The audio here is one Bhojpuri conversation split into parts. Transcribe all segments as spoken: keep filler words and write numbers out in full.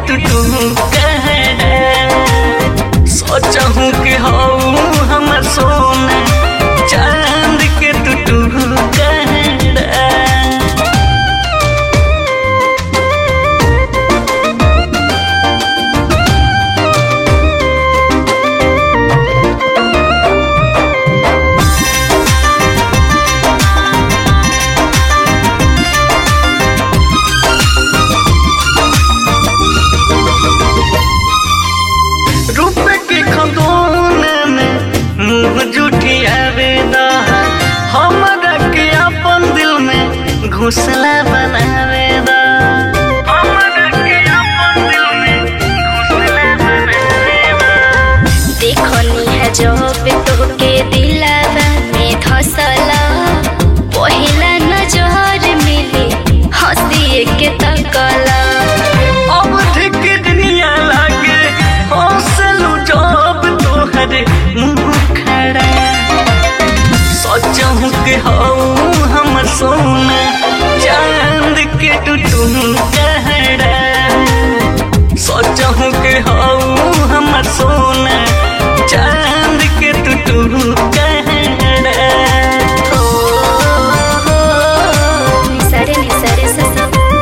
तू तू कहड़ा सोचहूँ कि हो हमर सोना चांद के तू तू कहड़ा। घोंसला बनावेदा हमरा के अपन दिल में घोंसला बनावेदा। देखनी है जब तोके दिलावा में धसला पहिला नजर मिली हंसी के तकला। अब ठीक दुनिया लागे हौसलू जब तोहरे मुँह खड़ा सोचहूँ कि हो हमर सोना चांद के तू तू कहड़ा सोचहूँ कि हो हमर सोना चांद के तू तू कहड़ा। निसरे निसरे ससा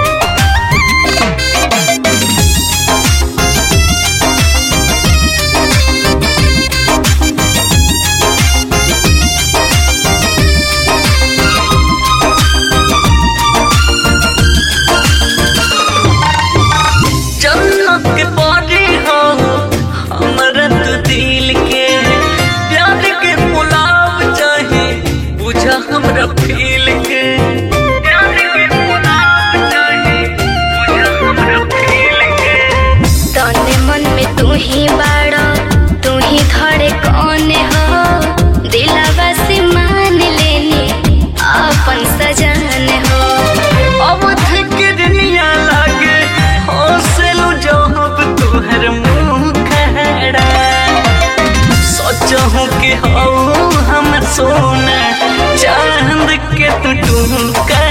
के बॉडी हो हमरा तू दिल के प्यार के पुलाव चाहे बुझा हमरा फील के प्यार के पुलाव चाहे बुझा हमरा फील के। तने मन में तू ही बाड़ा तू ही धड़े कौन हो दिलावा से मान लेनी अपन सजान हो। अब ठीक दुनिया लागे हौसलू जब तोहर मुँह खड़ा सोचहूँ कि हो हमर सोना चांद के तू तू